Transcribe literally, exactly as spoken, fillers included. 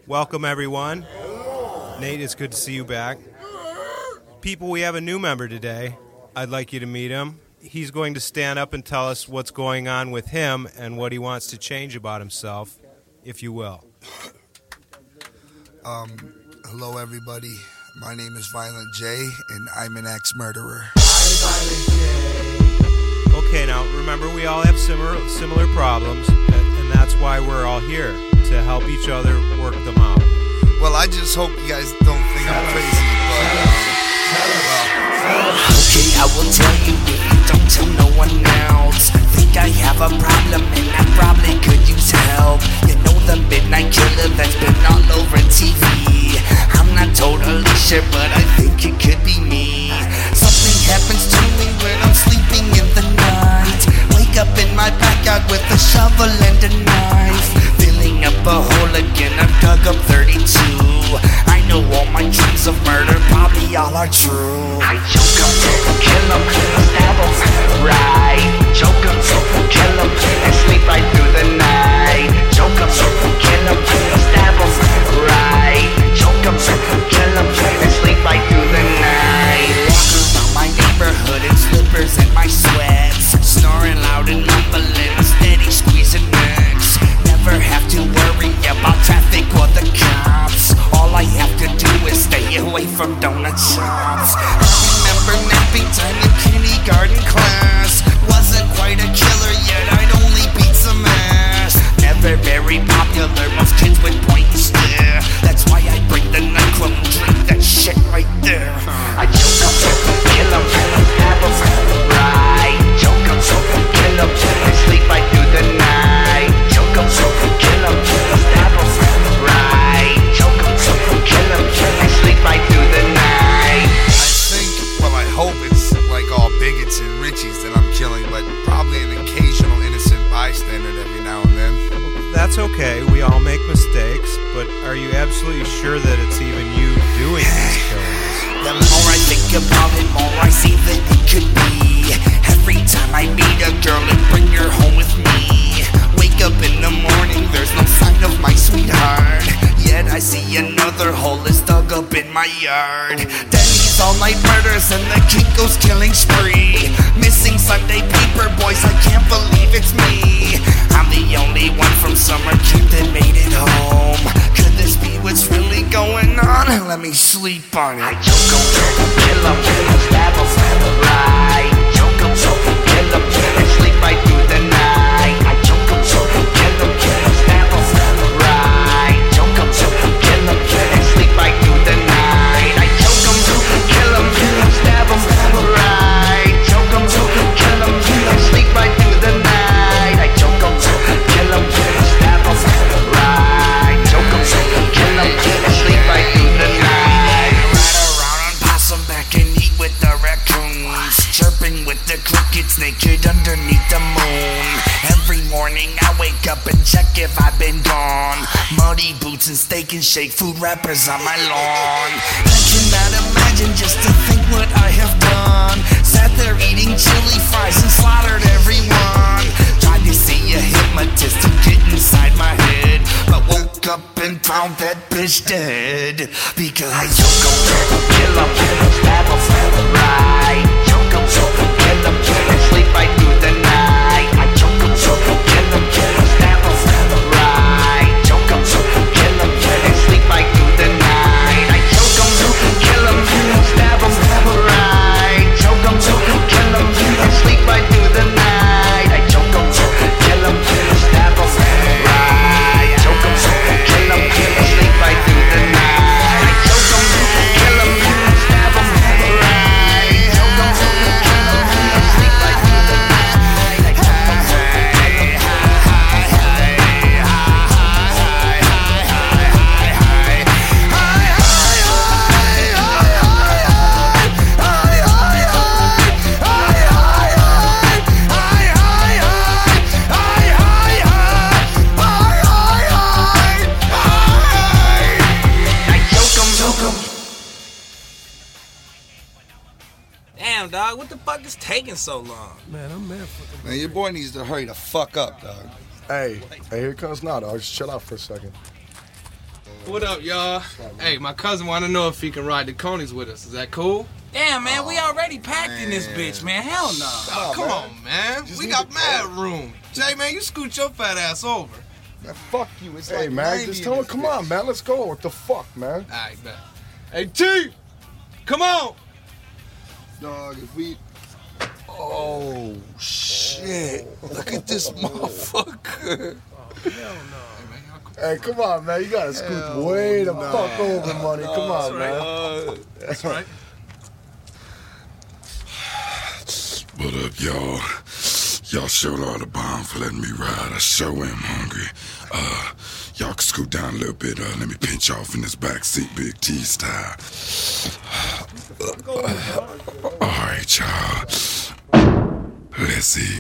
Welcome, everyone. Nate, it's good to see you back. People, we have a new member today. I'd like you to meet him. He's going to stand up and tell us what's going on with him and what he wants to change about himself, if you will. Um, hello, everybody. My name is Violent J, and I'm an ex-murderer. Okay, now, remember, we all have similar similar problems, and that's why we're all here, to help each other work them out. Well, I just hope you guys don't think I'm crazy, but, um, well. Okay, I will tell you if you don't tell no one else. Think I have a problem and I probably could use help. You know the midnight killer that's been all over T V. I'm not totally sure, but I think it could be me. Something happens to me when I'm sleeping in the night. Wake up in my backyard with a shovel and a knife. Filling up a hole again, I've dug up thirty-two. I know all my dreams of murder probably all are true. I choke 'em, kill 'em, stab 'em, right. Choke 'em, kill 'em, and sleep right through the night. Choke 'em, kill 'em, stab 'em, right. Choke 'em, kill 'em, and sleep right through the night. Walk around my neighborhood in slippers and my sweats, snoring loud and mumbling, steady squeezing necks. Never have to worry about traffic or the cops. All I have to do is stay away from donut shops. I remember napping time in kindergarten class. Wasn't quite a killer yet, I'd only beat some ass. Never very popular, most kids would point and stare. That's why I bring the nightclub and drink that shit right there. I choke 'em, kill 'em, stab 'em, right. Choke 'em, kill 'em, and sleep right through the night. Choke 'em, kill 'em, stab 'em, right. Choke 'em, kill 'em, and sleep right through the night. I think, well, I hope it's like all bigots and Richies that I'm killing, but probably an occasional innocent bystander every now and then. That's okay. We all make mistakes, but are you absolutely sure that it's even you doing these killings? The more I think about it, more I see that it could be. Every time I meet a girl and bring her home with me. Wake up in the morning, there's no sign of my sweetheart. Yet I see another hole is dug up in my yard. Denny's all-night murders and the Kinko's killing spree. Missing Sunday paper, boys, I can't believe it's me. I'm the only one from summer camp that made it home. Could this be what's really going on? Let me sleep on it. I choke 'em, kill 'em, stab 'em, right. Choke 'em, kill 'em, and sleep right through the night. I choke 'em, kill 'em, stab 'em, right. Choke 'em, kill 'em, and sleep right through the night. I choke 'em, kill 'em, stab 'em, right. Choke 'em, kill 'em, and sleep right through the night. I choke 'em, kill 'em, stab 'em, right. Choke 'em, kill 'em, and sleep right through the night. Ride around on possum back and eat with the raccoons, chirping with the crickets naked underneath the moon. Every morning I wake up and check if I've been gone. Muddy boots and steak and shake food wrappers on my lawn. I cannot imagine just to think what I have done. Sat there eating chili fries and slaughtered everyone. Tried to see a hypnotist to get inside my head, but woke up and found that bitch dead. Because I choke 'em, kill 'em, stab 'em, right. Choke 'em, kill 'em, and sleep right through the night. I choke 'em, kill 'em, stab 'em, right. Choke 'em, kill 'em, and sleep right through the night. I choke 'em, kill 'em, stab 'em, right. Choke 'em, kill 'em, and sleep right through the night. I choke 'em, kill 'em, stab 'em, right. Choke 'em, kill 'em, and sleep right through the night. I choke 'em, kill 'em, stab 'em, right. Choke 'em, kill 'em, and sleep right through the night. I choke 'em, kill 'em, Damn, dog, what the fuck is taking so long? Man, I'm mad fucking. Man, your boy needs to hurry the fuck up, dog. Hey, hey, here it comes now, dog. Just chill out for a second. What up, y'all? Hey, my cousin want to know if he can ride the Conies with us. Is that cool? Damn, man, Oh, we already packed in this man. bitch, man. Hell no. Oh, come on, man. Just We need got to- mad room. Jay, man, you scoot your fat ass over. Man, fuck you. It's Hey, like man, ninety just in tell him, this come bitch. on, man, let's go. What the fuck, man? All right, bet. Hey, T, come on. Dog, if we... Oh, shit. Look at this motherfucker. Hey, come on, man, you gotta scoot Hell way the no. fuck over, money. Come on, man. Uh, That's right. What up, y'all? Y'all sure are the bomb for letting me ride. I sure am hungry. Uh, y'all can scoot down a little bit. Uh, let me pinch off in this back seat, Big T style. All right, y'all. Let's see.